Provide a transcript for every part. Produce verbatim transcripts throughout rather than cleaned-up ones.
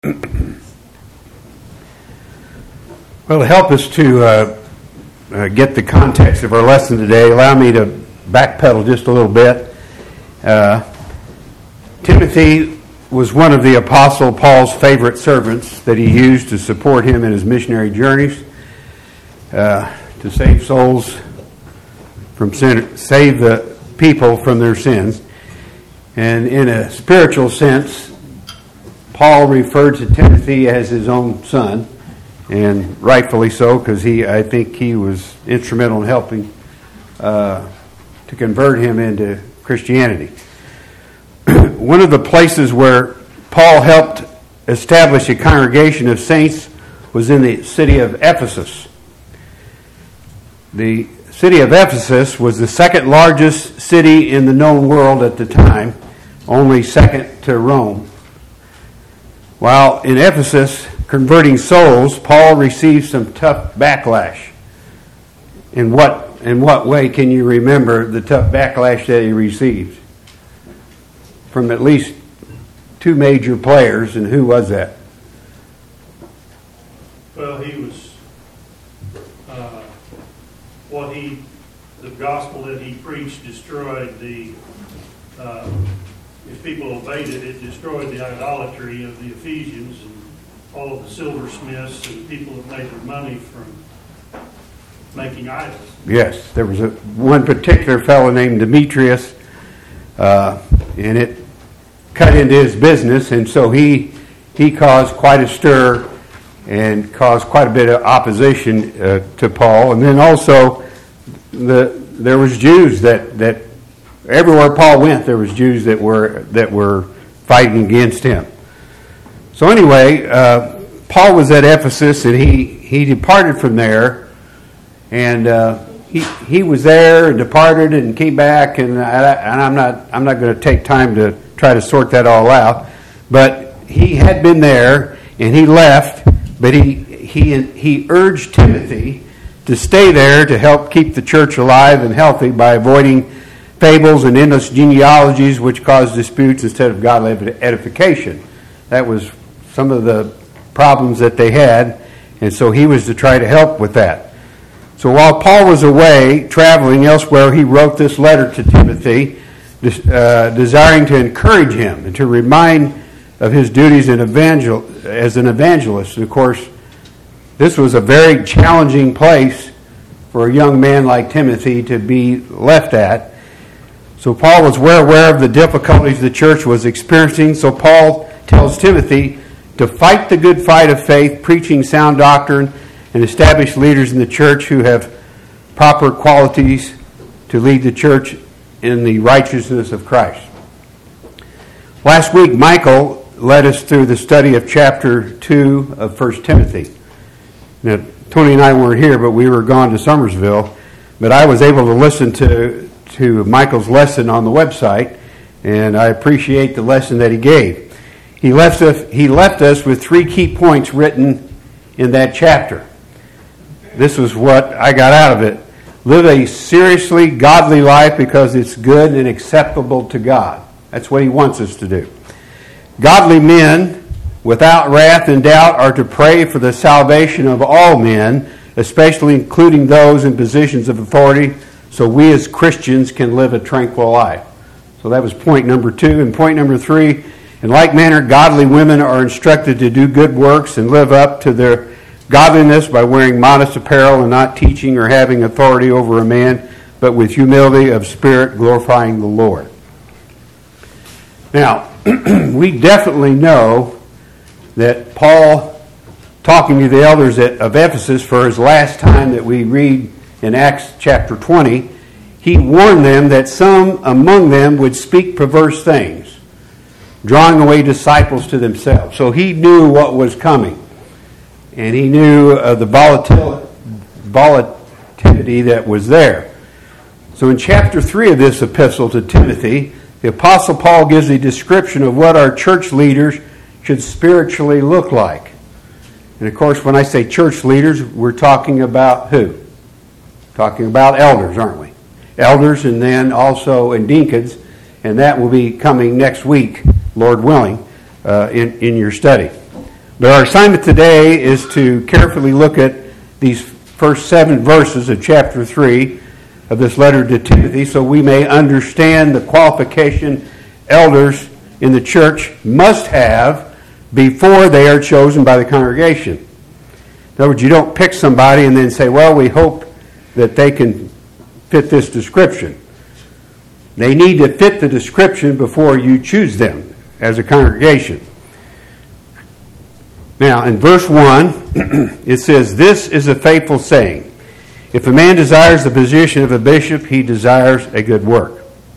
Well, to help us to uh, uh, get the context of our lesson today, allow me to backpedal just a little bit. Uh, Timothy was one of the Apostle Paul's favorite servants that he used to support him in his missionary journeys, uh, to save souls from sin, save the people from their sins. And in a spiritual sense, Paul referred to Timothy as his own son, and rightfully so, because he, I think he was instrumental in helping uh, to convert him into Christianity. One of the places where Paul helped establish a congregation of saints was in the city of Ephesus. The city of Ephesus was the second largest city in the known world at the time, only second to Rome. While in Ephesus converting souls, Paul received some tough backlash. In what in what way can you remember the tough backlash that he received? From at least two major players, and who was that? Well, he was, uh, what he, the gospel that he preached destroyed the, uh, if people obeyed it, it destroyed the idolatry of the Ephesians and all of the silversmiths and people that made their money from making idols. Yes, there was a one particular fellow named Demetrius, uh, and it cut into his business, and so he he caused quite a stir and caused quite a bit of opposition uh, to Paul. And then also the there was Jews that, that everywhere Paul went, there was Jews that were that were fighting against him. So anyway, uh, Paul was at Ephesus, and he, he departed from there, and uh, he he was there and departed and came back, and I, and I'm not I'm not going to take time to try to sort that all out, but he had been there and he left, but he he he urged Timothy to stay there to help keep the church alive and healthy by avoiding fables and endless genealogies which cause disputes instead of godly edification. That was some of the problems that they had, and so he was to try to help with that. So while Paul was away traveling elsewhere, he wrote this letter to Timothy, uh, desiring to encourage him and to remind of his duties in evangel- as an evangelist. And of course, this was a very challenging place for a young man like Timothy to be left at. So Paul was well aware of the difficulties the church was experiencing. So Paul tells Timothy to fight the good fight of faith, preaching sound doctrine, and establish leaders in the church who have proper qualities to lead the church in the righteousness of Christ. Last week, Michael led us through the study of chapter two of First Timothy. Now, Tony and I weren't here, but we were gone to Summersville. But I was able to listen to, to Michael's lesson on the website, and I appreciate the lesson that he gave. He left us, he left us with three key points written in that chapter. This was what I got out of it. Live a seriously godly life because it's good and acceptable to God. That's what he wants us to do. Godly men, without wrath and doubt, are to pray for the salvation of all men, especially including those in positions of authority, so we as Christians can live a tranquil life. So that was point number two. And point number three, in like manner, godly women are instructed to do good works and live up to their godliness by wearing modest apparel and not teaching or having authority over a man, but with humility of spirit, glorifying the Lord. Now, we definitely know that Paul, talking to the elders of Ephesus for his last time that we read in Acts chapter twenty, he warned them that some among them would speak perverse things, drawing away disciples to themselves. So he knew what was coming. And he knew uh, the volatil- volatility that was there. So in chapter three of this epistle to Timothy, the Apostle Paul gives a description of what our church leaders should spiritually look like. And of course, when I say church leaders, we're talking about who? Talking about elders, aren't we? Elders, and then also and deacons, and that will be coming next week, Lord willing, uh, in, in your study. But our assignment today is to carefully look at these first seven verses of chapter three of this letter to Timothy so we may understand the qualification elders in the church must have before they are chosen by the congregation. In other words, you don't pick somebody and then say, well, we hope that they can fit this description. They need to fit the description before you choose them as a congregation. Now, in verse one, it says, "This is a faithful saying. If a man desires the position of a bishop, he desires a good work."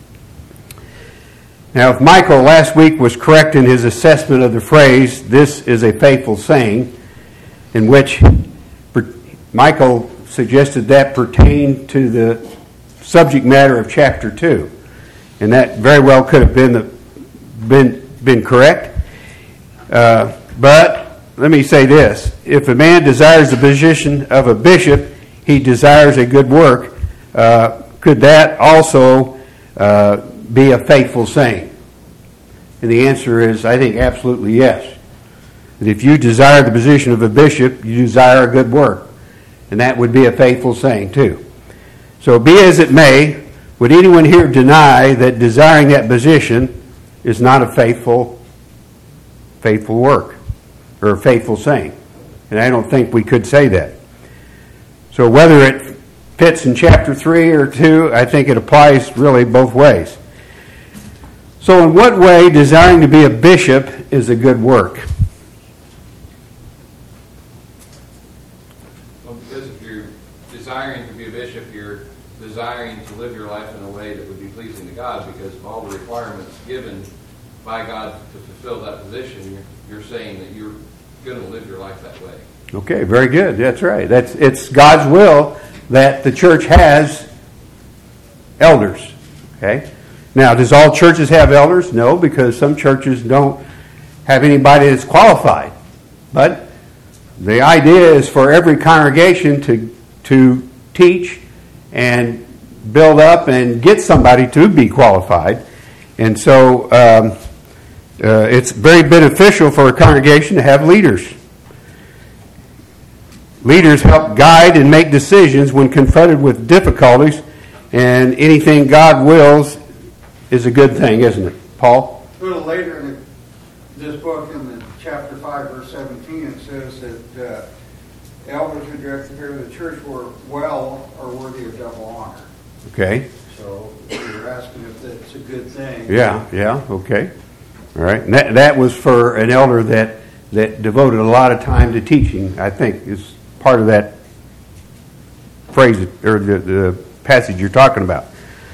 Now, if Michael last week was correct in his assessment of the phrase, "This is a faithful saying," in which Michael suggested that pertained to the subject matter of chapter two. And that very well could have been the, been been correct. Uh, but let me say this. If a man desires the position of a bishop, he desires a good work. Uh, could that also uh, be a faithful saying? And the answer is, I think, absolutely yes. That if you desire the position of a bishop, you desire a good work. And that would be a faithful saying too. So be as it may, would anyone here deny that desiring that position is not a faithful, faithful work or a faithful saying? And I don't think we could say that. So whether it fits in chapter three or two, I think it applies really both ways. So in what way desiring to be a bishop is a good work? Well, because if you're desiring to be a bishop, you're desiring to live your life in a way that would be pleasing to God because of all the requirements given by God to fulfill that position. You're, you're saying that you're going to live your life that way. Okay, very good. That's right. That's it's God's will that the church has elders. Okay. Now, does all churches have elders? No, because some churches don't have anybody that's qualified. But the idea is for every congregation to to teach and build up and get somebody to be qualified. And so um, uh, it's very beneficial for a congregation to have leaders. Leaders help guide and make decisions when confronted with difficulties, and anything God wills is a good thing, isn't it? Paul? A little later in this book, in the chapter five, verse seventeen, it says that uh, elders who direct the affairs of the church were well or worthy of double honor. Okay. So you're asking if that's a good thing. Yeah, yeah, okay. All right. And that, that was for an elder that, that devoted a lot of time to teaching, I think, is part of that phrase or the, the passage you're talking about.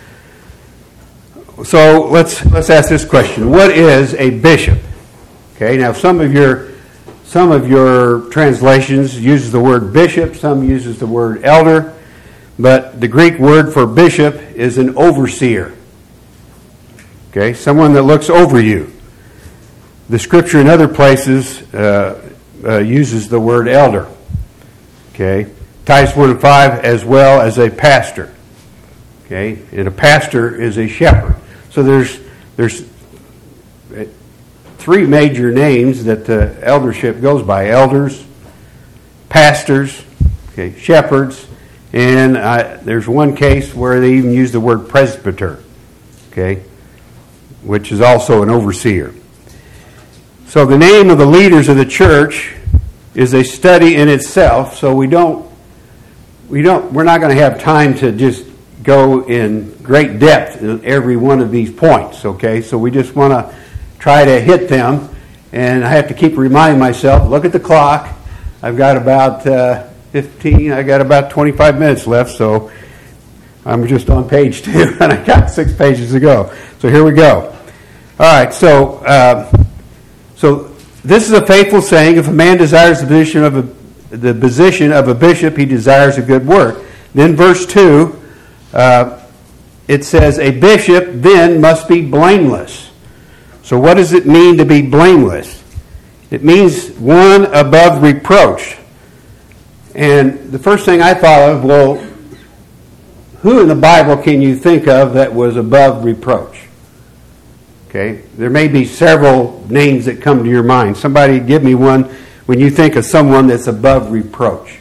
So let's let's ask this question: what is a bishop? Okay. Now, some of your some of your translations uses the word bishop, some uses the word elder, but the Greek word for bishop is an overseer. Okay, someone that looks over you. The Scripture in other places uh, uh, uses the word elder. Okay, Titus one and five, as well as a pastor. Okay, and a pastor is a shepherd. So there's there's three major names that the eldership goes by: elders, pastors, okay, shepherds, and uh, there's one case where they even use the word presbyter, okay, which is also an overseer. So the name of the leaders of the church is a study in itself. So we don't we don't we're not going to have time to just go in great depth in every one of these points, okay? So we just want to try to hit them, and I have to keep reminding myself, look at the clock. I've got about uh, fifteen, I got about twenty-five minutes left, so I'm just on page two, and I got six pages to go. So here we go. All right, so uh, so this is a faithful saying: if a man desires the position of a, the position of a bishop, he desires a good work. Then verse two, Uh, it says, a bishop then must be blameless. So what does it mean to be blameless? It means one above reproach. And the first thing I thought of, well, who in the Bible can you think of that was above reproach? Okay, there may be several names that come to your mind. Somebody give me one when you think of someone that's above reproach?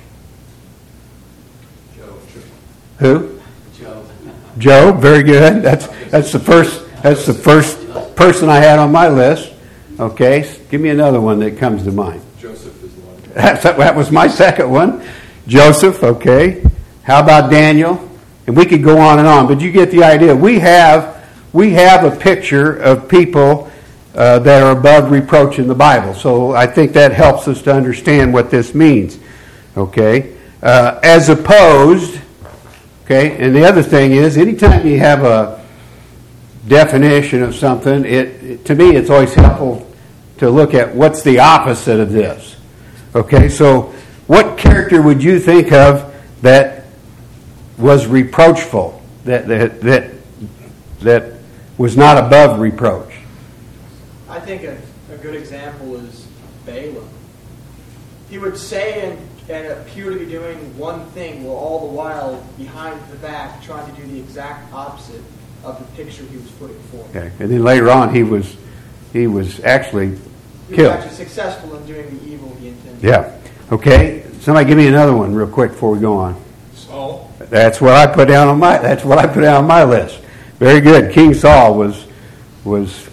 Who? Job. Job, very good. That's that's the first that's the first person I had on my list. Okay, give me another one that comes to mind. Joseph is the one. That's, that was my second one. Joseph, okay. How about Daniel? And we could go on and on, but you get the idea. We have we have a picture of people uh, that are above reproach in the Bible. So I think that helps us to understand what this means. Okay, uh, as opposed. Okay, and the other thing is, anytime you have a definition of something, it, it to me it's always helpful to look at what's the opposite of this. Okay, so what character would you think of that was reproachful, that that that, that was not above reproach? I think a, a good example is Balaam. He would say and, and appear to be doing one thing, while all the while behind the back trying to do the exact opposite of the picture he was putting forth. Okay, and then later on he was he was actually He was killed. actually successful in doing the evil he intended. Yeah. Okay. Somebody give me another one real quick before we go on. Saul. That's what I put down on my. That's what I put down on my list. Very good. King Saul was was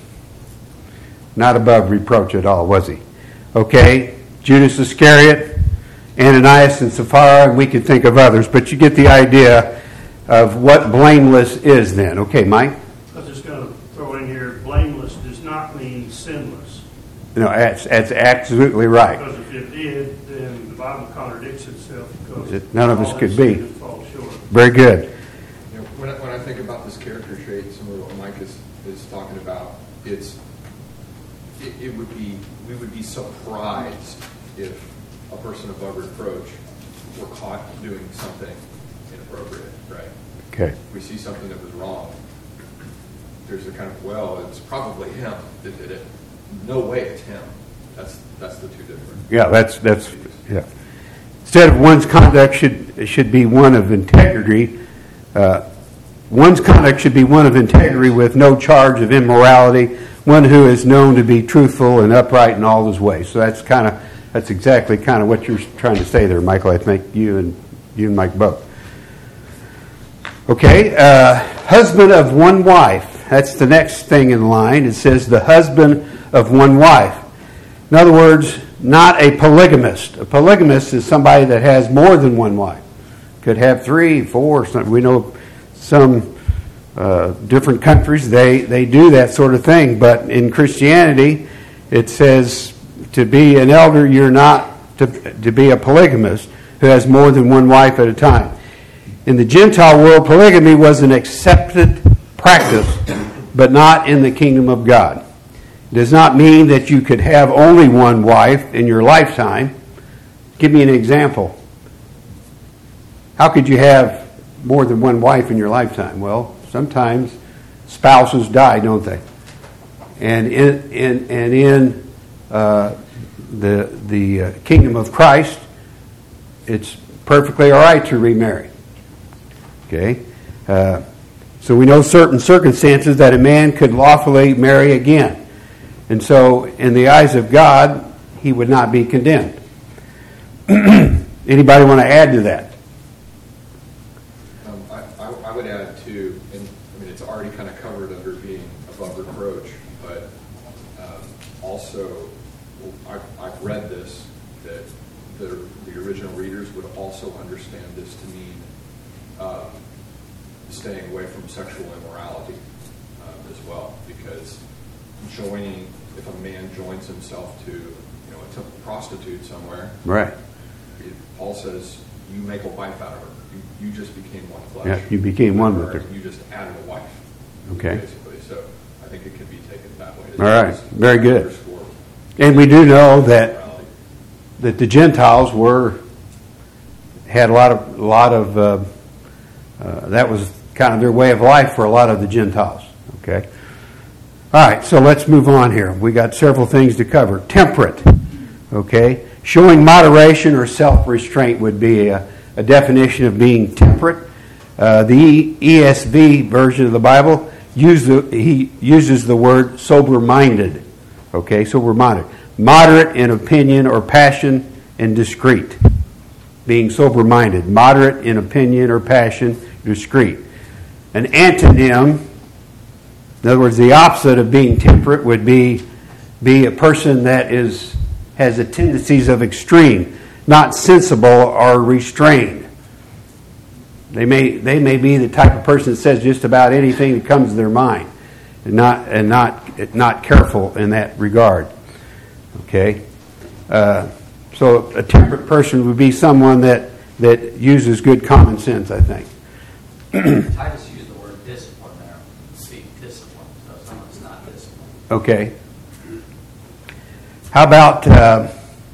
not above reproach at all, was he? Okay. Judas Iscariot, Ananias and Sapphira, and we could think of others, but you get the idea of what blameless is then. Okay, Mike? I'm just going to throw in here, blameless does not mean sinless. No, that's, that's absolutely right. Because if it did, then the Bible contradicts itself. Because It- none of us all could has be. sinned and fall short. Very good. You know, when, I, when I think about this character trait, some of what Mike is, is talking about, it's it, it would be we would be surprised if a person above reproach were caught doing something inappropriate, right? Okay. If we see something that was wrong, there's a kind of, well, it's probably him that did it. No way it's him. That's that's the two different. Yeah, that's that's yeah. Instead of one's conduct should should be one of integrity, uh, one's conduct should be one of integrity with no charge of immorality. One who is known to be truthful and upright in all his ways. So that's kind of that's exactly kind of what you're trying to say there, Michael. I think you and you and Mike both. Okay, uh, husband of one wife. That's the next thing in line. It says the husband of one wife. In other words, not a polygamist. A polygamist is somebody that has more than one wife. Could have three, four. Some, we know some uh, different countries, they, they do that sort of thing. But in Christianity, it says to be an elder, you're not to, to be a polygamist who has more than one wife at a time. In the Gentile world, polygamy was an accepted practice, but not in the kingdom of God. It does not mean that you could have only one wife in your lifetime. Give me an example. How could you have more than one wife in your lifetime? Well, sometimes spouses die, don't they? And in, in, and in uh, the, the uh, kingdom of Christ, it's perfectly all right to remarry. Okay? Uh, so we know certain circumstances that a man could lawfully marry again. And so, in the eyes of God, he would not be condemned. Anybody want to add to that? Um, I, I, I would add to, and I mean, it's already kind of covered under being above reproach, but um, also, I've, I've read this, that the, the original readers would also understand this to mean um, staying away from sexual immorality um, as well, because joining, if a man joins himself to, you know, a temple prostitute somewhere, Right. it, Paul says, you make a wife out of her. You, you just became one flesh. Yeah, you became one with her. You just added a wife. Okay. Basically, so I think it can be taken that way. All right. Very good. Underscore And we do know that morality. that the Gentiles were had a lot of lot of uh, uh, that was kind of their way of life for a lot of the Gentiles. Okay. All right. So let's move on here. We got several things to cover. Temperate. Okay. Showing moderation or self-restraint would be a, a definition of being temperate. Uh, the E S V version of the Bible use the, he uses the word sober-minded. Okay, sober-minded. moderate in opinion or passion, and discreet. Being sober-minded, moderate in opinion or passion, discreet. An antonym, in other words, the opposite of being temperate would be be a person that is has the tendencies of extreme, not sensible or restrained. They may they may be the type of person that says just about anything that comes to their mind, and not and not not careful in that regard. Okay, uh, so a temperate person would be someone that that uses good common sense, I think. I just use the word discipline there. Speak discipline, so someone's not disciplined. Okay. How about uh,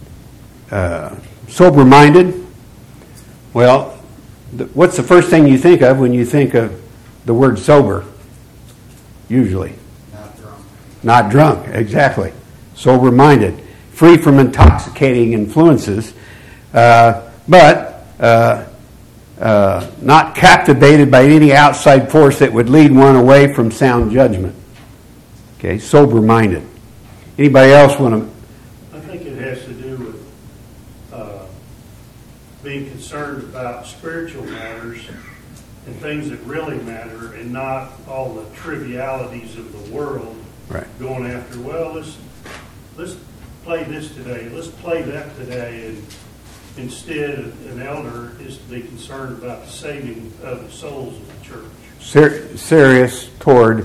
uh, sober-minded? Well, th- what's the first thing you think of when you think of the word sober? Usually. Not drunk. Not drunk, exactly. Sober-minded. Free from intoxicating influences, uh, but uh, uh, not captivated by any outside force that would lead one away from sound judgment. Okay, sober-minded. Anybody else want to? I think it has to do with uh, being concerned about spiritual matters and things that really matter, and not all the trivialities of the world. Right. Going after, well, let's let's play this today, let's play that today, and instead, an elder is to be concerned about the saving of the souls of the church. Ser- serious toward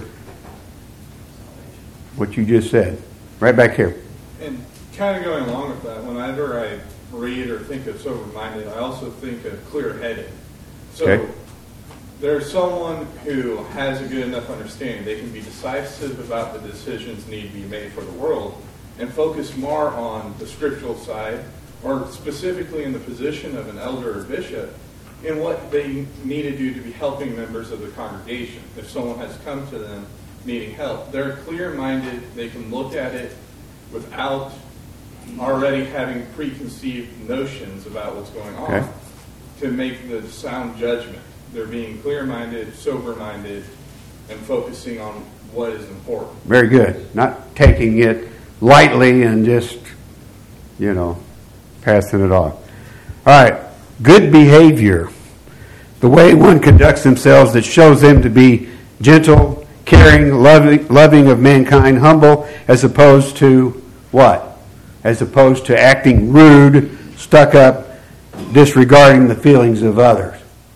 what you just said. Right back here. And kind of going along with that, whenever I read or think of sober-minded, I also think of clear-headed. So Okay. there's someone who has a good enough understanding. They can be decisive about the decisions need to be made for the world and focus more on the scriptural side, or specifically in the position of an elder or bishop, in what they need to do to be helping members of the congregation. If someone has come to them needing help, they're clear-minded. They can look at it without already having preconceived notions about what's going on, Okay. to make the sound judgment. They're being clear-minded, sober-minded, and focusing on what is important. Very good. Not taking it lightly and just, you know, passing it off. All right. Good behavior. The way one conducts themselves that shows them to be gentle, caring, loving, loving of mankind, humble, as opposed to what? As opposed to acting rude, stuck up, disregarding the feelings of others.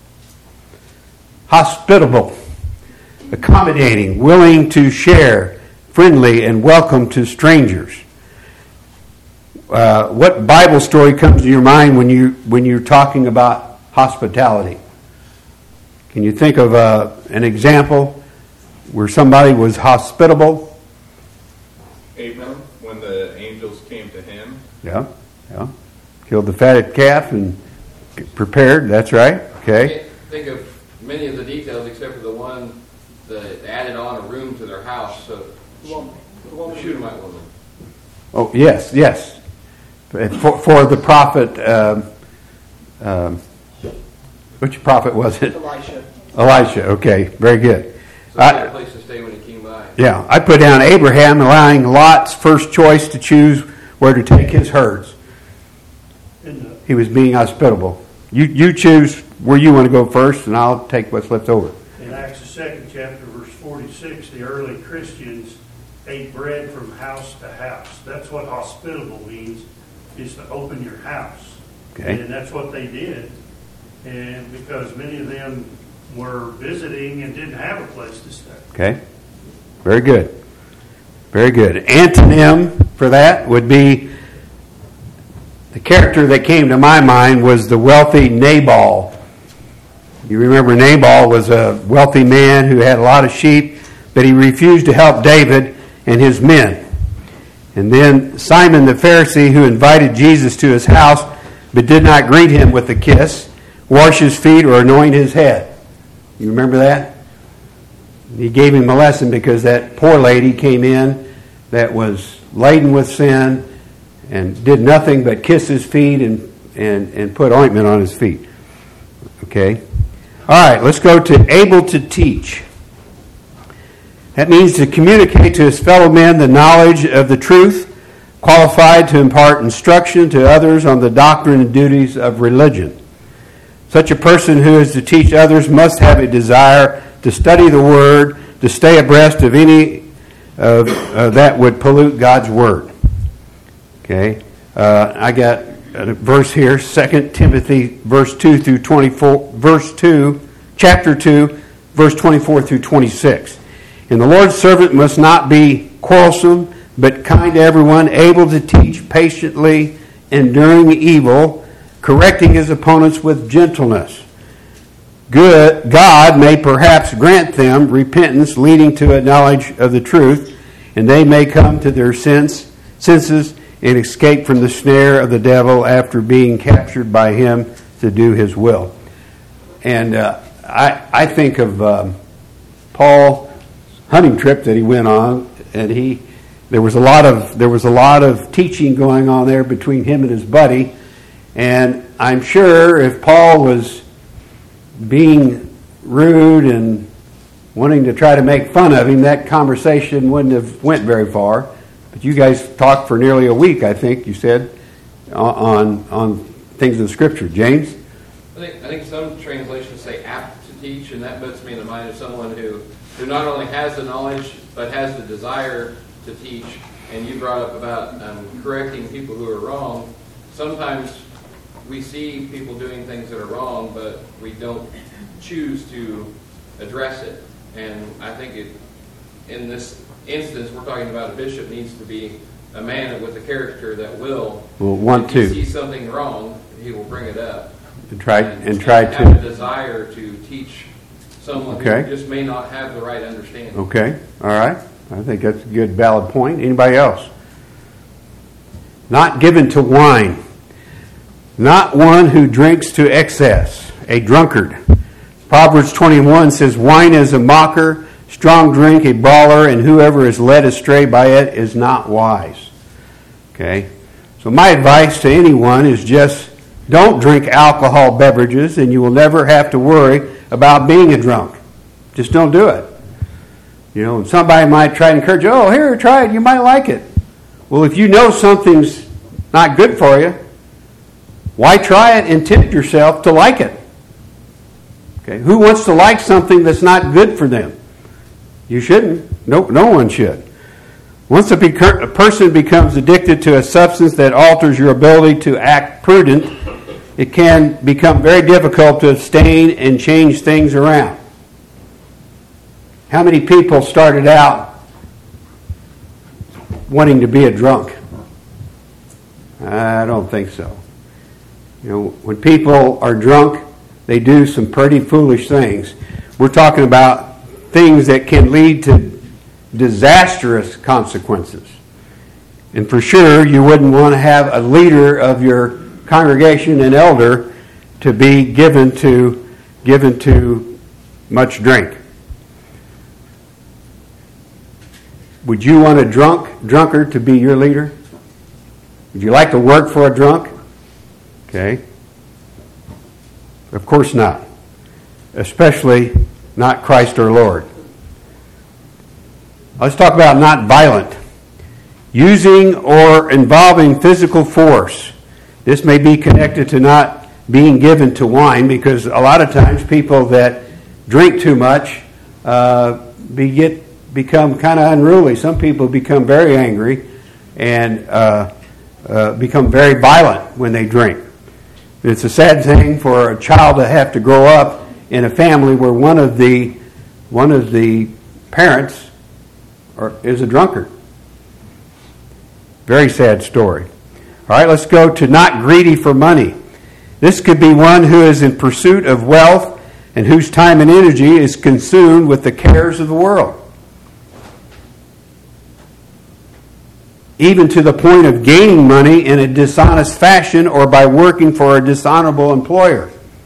Hospitable, accommodating, willing to share, friendly, and welcome to strangers. Uh, what Bible story comes to your mind when you when you're talking about hospitality? Can you think of uh, an example where somebody was hospitable? Abram, when the angels came to him, Yeah, yeah. Killed the fatted calf and prepared. That's right. Okay. Can't think of many of the details except for the one that added on a room to their house. So The woman, the the woman Shunammite woman. Oh yes, yes. For, for the prophet, um, um, which prophet was it? Elisha. Elisha. Okay, very good. So he had I- a place to stay when he came by. Yeah, I put down Abraham allowing Lot's first choice to choose where to take his herds. In the, He was being hospitable. You you choose where you want to go first, and I'll take what's left over. in Acts the second chapter, verse forty-six, the early Christians ate bread from house to house. That's what hospitable means, is to open your house. Okay. And that's what they did. And because many of them were visiting and didn't have a place to stay. Okay? Very good. Very good. Antonym for that would be, the character that came to my mind was the wealthy Nabal. You remember Nabal was a wealthy man who had a lot of sheep, but he refused to help David and his men. And then Simon the Pharisee, who invited Jesus to his house but did not greet him with a kiss, wash his feet, or anoint his head. You remember that? He gave him a lesson because that poor lady came in that was laden with sin and did nothing but kiss his feet and, and, and put ointment on his feet. Okay? All right, let's go to able to teach. That means to communicate to his fellow men the knowledge of the truth, qualified to impart instruction to others on the doctrine and duties of religion. Such a person who is to teach others must have a desire to study the Word, to stay abreast of any uh, uh, that would pollute God's Word. Okay, uh, I got a verse here, Second Timothy, verse two through twenty-four, verse two, chapter two, verse twenty-four through twenty-six. And the Lord's servant must not be quarrelsome, but kind to everyone, able to teach patiently, enduring evil, correcting his opponents with gentleness. Good God may perhaps grant them repentance leading to a knowledge of the truth, and they may come to their sense, senses and escape from the snare of the devil after being captured by him to do his will. And uh, I, I think of um, Paul's hunting trip that he went on, and he there was a lot of there was a lot of teaching going on there between him and his buddy, and I'm sure if Paul was being rude and wanting to try to make fun of him, that conversation wouldn't have went very far. But you guys talked for nearly a week, I think you said, on on things in Scripture. James? I think I think some translations say apt to teach, and that puts me in the mind of someone who, who not only has the knowledge, but has the desire to teach. And you brought up about um, correcting people who are wrong. Sometimes we see people doing things that are wrong, but we don't choose to address it. And I think it, in this instance, we're talking about a bishop needs to be a man with a character that will, will want if to. he sees something wrong, he will bring it up. And try, and, and try and to. have a desire to teach someone Okay. who just may not have the right understanding. Okay, all right. I think that's a good, valid point. Anybody else? Not given to wine. Not one who drinks to excess. A drunkard. Proverbs twenty-one says, wine is a mocker, strong drink a brawler, and whoever is led astray by it is not wise. Okay? So my advice to anyone is just don't drink alcohol beverages, and you will never have to worry about being a drunk. Just don't do it. You know, somebody might try to encourage you, oh, here, try it, you might like it. Well, if you know something's not good for you, why try it and tempt yourself to like it? Okay, who wants to like something that's not good for them? You shouldn't. No, no one should. Once a, bec- a person becomes addicted to a substance that alters your ability to act prudent, it can become very difficult to abstain and change things around. How many people started out wanting to be a drunk? I don't think so. You know, when people are drunk, they do some pretty foolish things. We're talking about things that can lead to disastrous consequences. And for sure, you wouldn't want to have a leader of your congregation, an elder, to be given to given to much drink. Would you want a drunk drunkard to be your leader? Would you like to work for a drunk? Okay. Of course not. Especially not Christ our Lord. Let's talk about not violent. Using or involving physical force. This may be connected to not being given to wine, because a lot of times people that drink too much uh, be, get become kind of unruly. Some people become very angry and uh, uh, become very violent when they drink. It's a sad thing for a child to have to grow up in a family where one of the one of the parents are, is a drunkard. Very sad story. All right, let's go to not greedy for money. This could be one who is in pursuit of wealth and whose time and energy is consumed with the cares of the world, even to the point of gaining money in a dishonest fashion or by working for a dishonorable employer.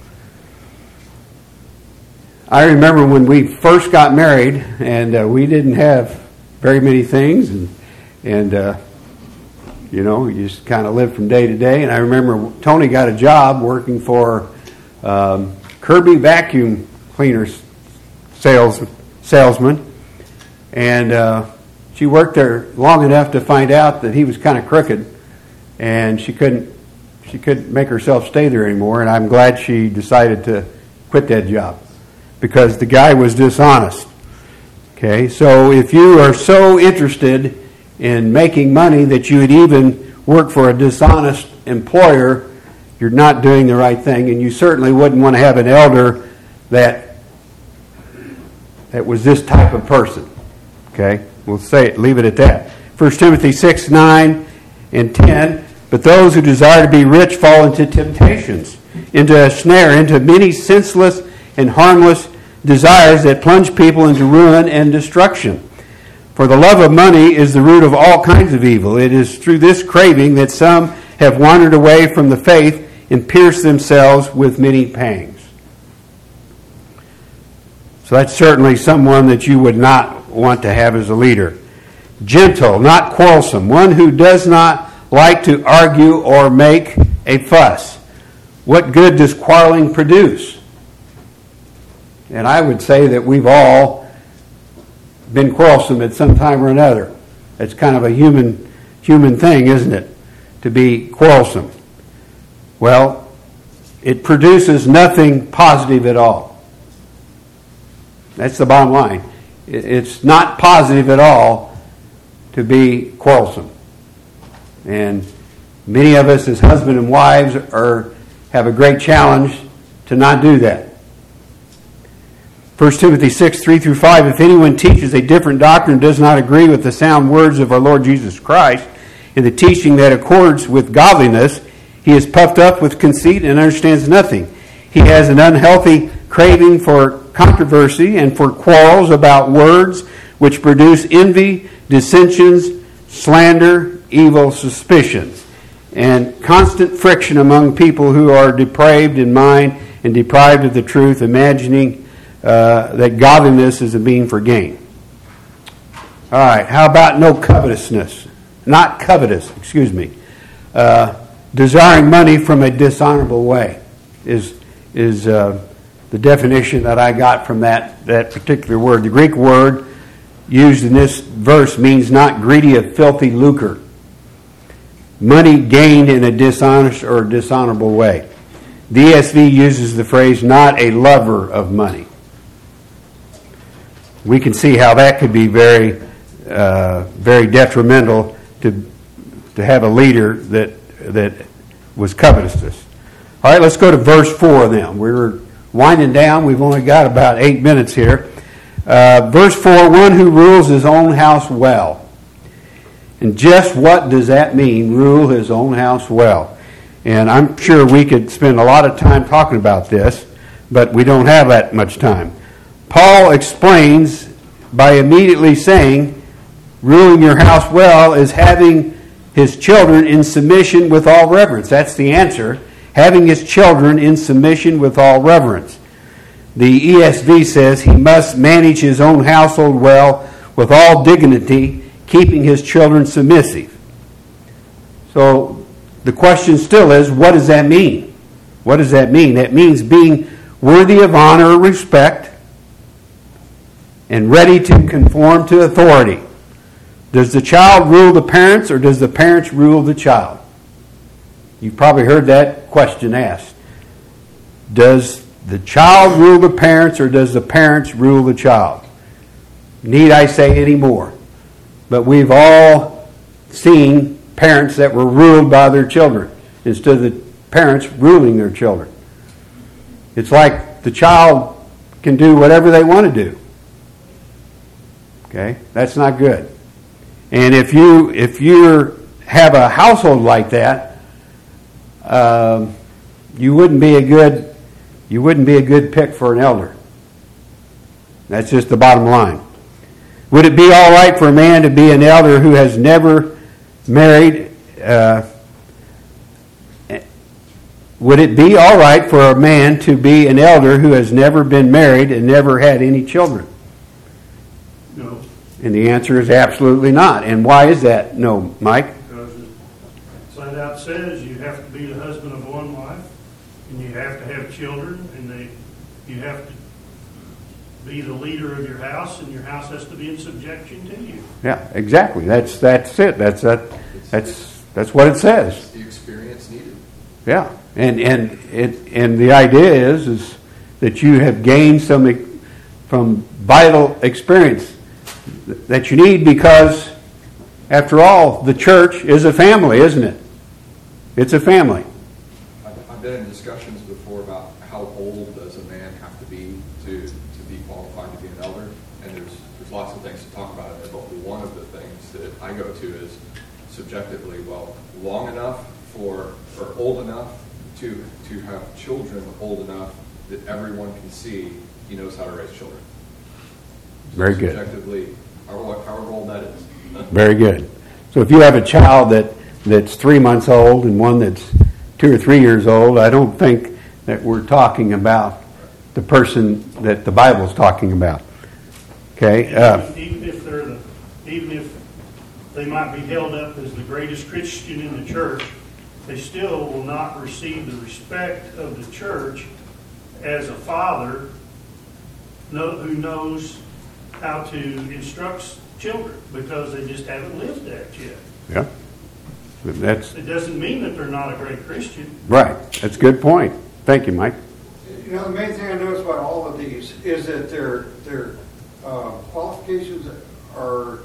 I remember when we first got married, and uh, we didn't have very many things, and, and uh, you know, we just kind of lived from day to day. And I remember Tony got a job working for um, Kirby vacuum cleaners sales salesman, and uh, she worked there long enough to find out that he was kind of crooked, and she couldn't she couldn't make herself stay there anymore. And I'm glad she decided to quit that job because the guy was dishonest. Okay, so if you are so interested in making money that you would even work for a dishonest employer, you're not doing the right thing, and you certainly wouldn't want to have an elder that that was this type of person. Okay, we'll say it, leave it at that. First Timothy six, nine, and ten. But those who desire to be rich fall into temptations, into a snare, into many senseless and harmless desires that plunge people into ruin and destruction. For the love of money is the root of all kinds of evil. It is through this craving that some have wandered away from the faith and pierced themselves with many pangs. So that's certainly someone that you would not want to have as a leader. Gentle, not quarrelsome, one who does not like to argue or make a fuss. What good does quarreling produce? And I would say that we've all been quarrelsome at some time or another. It's kind of a human human thing, isn't it? To be quarrelsome. Well, it produces nothing positive at all. That's the bottom line. It's not positive at all to be quarrelsome. And many of us as husbands and wives are have a great challenge to not do that. First Timothy six, three through five, if anyone teaches a different doctrine and does not agree with the sound words of our Lord Jesus Christ and the teaching that accords with godliness, he is puffed up with conceit and understands nothing. He has an unhealthy craving for controversy and for quarrels about words which produce envy, dissensions, slander, evil suspicions, and constant friction among people who are depraved in mind and deprived of the truth, imagining Uh, that godliness is a mean for gain. All right, how about no covetousness? Not covetous, excuse me. Uh, desiring money from a dishonorable way is is uh, the definition that I got from that, that particular word. The Greek word used in this verse means not greedy of filthy lucre. Money gained in a dishonest or dishonorable way. The E S V uses the phrase not a lover of money. We can see how that could be very, uh, very detrimental to to have a leader that that was covetous. All right, let's go to verse four then. We're winding down. We've only got about eight minutes here. Uh, verse four: one who rules his own house well. And just what does that mean? Rule his own house well. And I'm sure we could spend a lot of time talking about this, but we don't have that much time. Paul explains by immediately saying, ruling your house well is having his children in submission with all reverence. That's the answer. Having his children in submission with all reverence. The E S V says he must manage his own household well with all dignity, keeping his children submissive. So the question still is, what does that mean? What does that mean? That means being worthy of honor or respect, and ready to conform to authority. Does the child rule the parents, or does the parents rule the child? You've probably heard that question asked. Does the child rule the parents, or does the parents rule the child? Need I say any more? But we've all seen parents that were ruled by their children instead of the parents ruling their children. It's like the child can do whatever they want to do. Okay, that's not good. And if you if you have a household like that, um, you wouldn't be a good you wouldn't be a good pick for an elder. That's just the bottom line. Would it be all right for a man to be an elder who has never married? Uh, would it be all right for a man to be an elder who has never been married and never had any children? No. And the answer is absolutely not. And why is that? No, Mike? Because it flat out says you have to be the husband of one wife, and you have to have children, and they, you have to be the leader of your house, and your house has to be in subjection to you. Yeah, exactly. That's that's it. That's that. That's that's what it says. The experience needed. Yeah, and and it and the idea is is that you have gained some from vital experience that you need, because after all, the church is a family, isn't it? It's a family. I've, I've been in discussions before about how old does a man have to be to, to be qualified to be an elder, and there's there's lots of things to talk about it, but one of the things that I go to is subjectively, well, long enough for, or old enough to to have children old enough that everyone can see he knows how to raise children. Very good. Subjectively, however, however old that is. Very good. So if you have a child that, that's three months old and one that's two or three years old, I don't think that we're talking about the person that the Bible's talking about. Okay? Uh, even if they're the, even if they might be held up as the greatest Christian in the church, they still will not receive the respect of the church as a father know, who knows how to instruct children, because they just haven't lived that yet. yeah. That's It doesn't mean that they're not a great Christian. right. That's a good point. Thank you, Mike. You know, the main thing I notice about all of these is that their their uh, qualifications are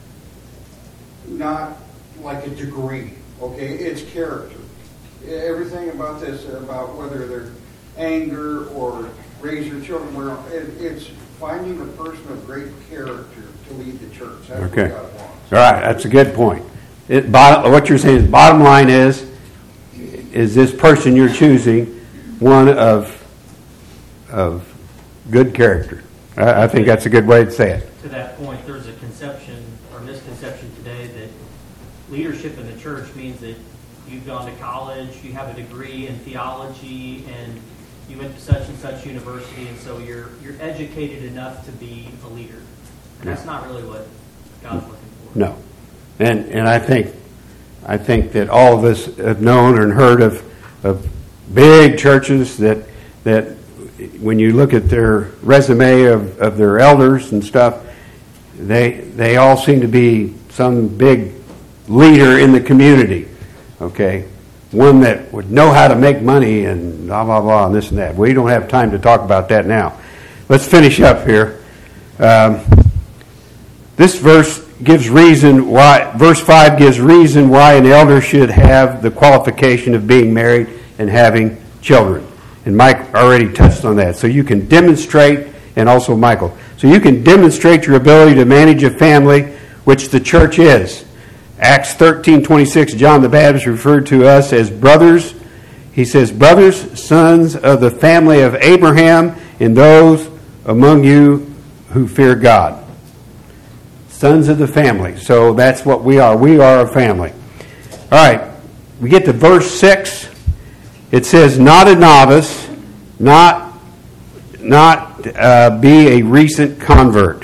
not like a degree. Okay, it's character. Everything about this, about whether they're anger or raise your children, where it, it's finding a person of great character to lead the church. That's Okay. what God wants. All right. That's a good point. It, bottom, what you're saying is, bottom line is, is this person you're choosing one of of good character? I, I think that's a good way to say it. To that point, there's a conception or misconception today that leadership in the church means that you've gone to college, you have a degree in theology, and you went to such and such university, and so you're you're educated enough to be a leader. And that's not really what God's looking for. No, and and I think I think that all of us have known and heard of of big churches that that when you look at their resume of, of their elders and stuff, they they all seem to be some big leader in the community. Okay, one that would know how to make money and blah blah blah and this and that. We don't have time to talk about that now. Let's finish up here. Um, This verse gives reason why, verse five gives reason why an elder should have the qualification of being married and having children. And Mike already touched on that. So you can demonstrate, and also Michael, so you can demonstrate your ability to manage a family, which the church is. Acts thirteen twenty-six, John the Baptist referred to us as brothers. He says, brothers, sons of the family of Abraham, and those among you who fear God. Sons of the family. So that's what we are. We are a family. All right. We get to verse six. It says, not a novice, not, not uh, be a recent convert.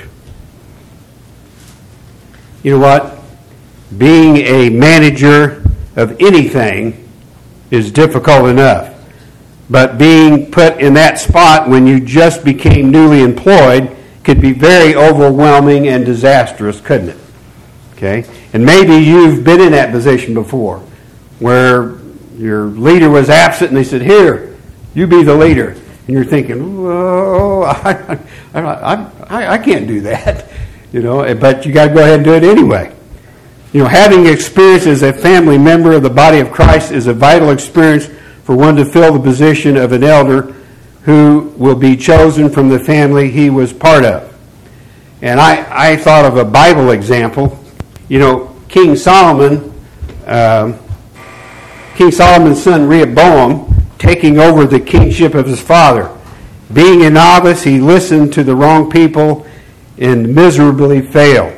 You know what? Being a manager of anything is difficult enough. But being put in that spot when you just became newly employed could be very overwhelming and disastrous, couldn't it? Okay? And maybe you've been in that position before, where your leader was absent and they said, here, you be the leader. And you're thinking, whoa, I, I, I, I can't do that. You know, but you got to go ahead and do it anyway. You know, having experience as a family member of the body of Christ is a vital experience for one to fill the position of an elder who will be chosen from the family he was part of. And I, I thought of a Bible example. You know, King Solomon, um, King Solomon's son Rehoboam, taking over the kingship of his father. Being a novice, he listened to the wrong people and miserably failed.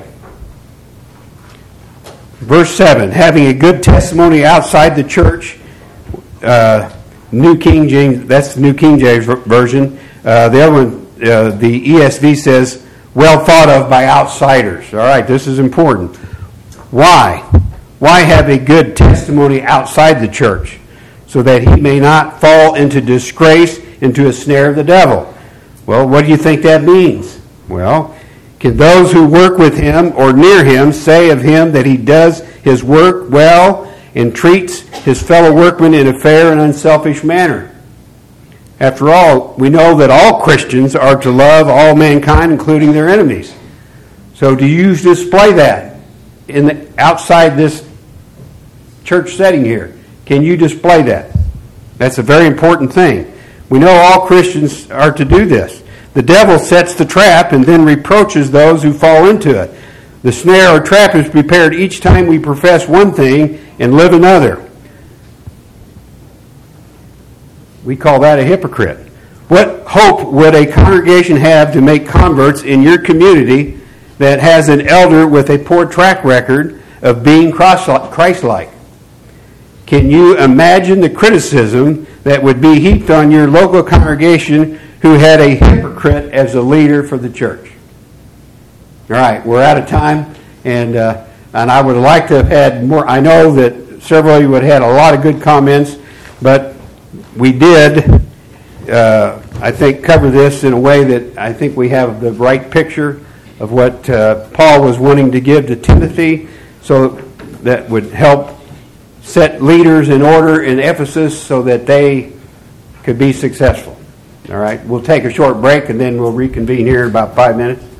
Verse seven, having a good testimony outside the church, uh, New King James, that's the New King James version. Uh, the other one, uh, the E S V says, well thought of by outsiders. All right, this is important. Why? Why have a good testimony outside the church? So that he may not fall into disgrace, into a snare of the devil. Well, what do you think that means? Well, can those who work with him or near him say of him that he does his work well and treats his fellow workmen in a fair and unselfish manner? After all, we know that all Christians are to love all mankind, including their enemies. So do you display that in the, outside this church setting here? Can you display that? That's a very important thing. We know all Christians are to do this. The devil sets the trap and then reproaches those who fall into it. The snare or trap is prepared each time we profess one thing and live another. We call that a hypocrite. What hope would a congregation have to make converts in your community that has an elder with a poor track record of being Christ-like? Can you imagine the criticism that would be heaped on your local congregation who had a hypocrite as a leader for the church? All right, we're out of time, and uh, and I would like to have had more. I know that several of you would have had a lot of good comments, but we did, uh, I think, cover this in a way that I think we have the right picture of what uh, Paul was wanting to give to Timothy, so that would help set leaders in order in Ephesus so that they could be successful. All right, we'll take a short break and then we'll reconvene here in about five minutes.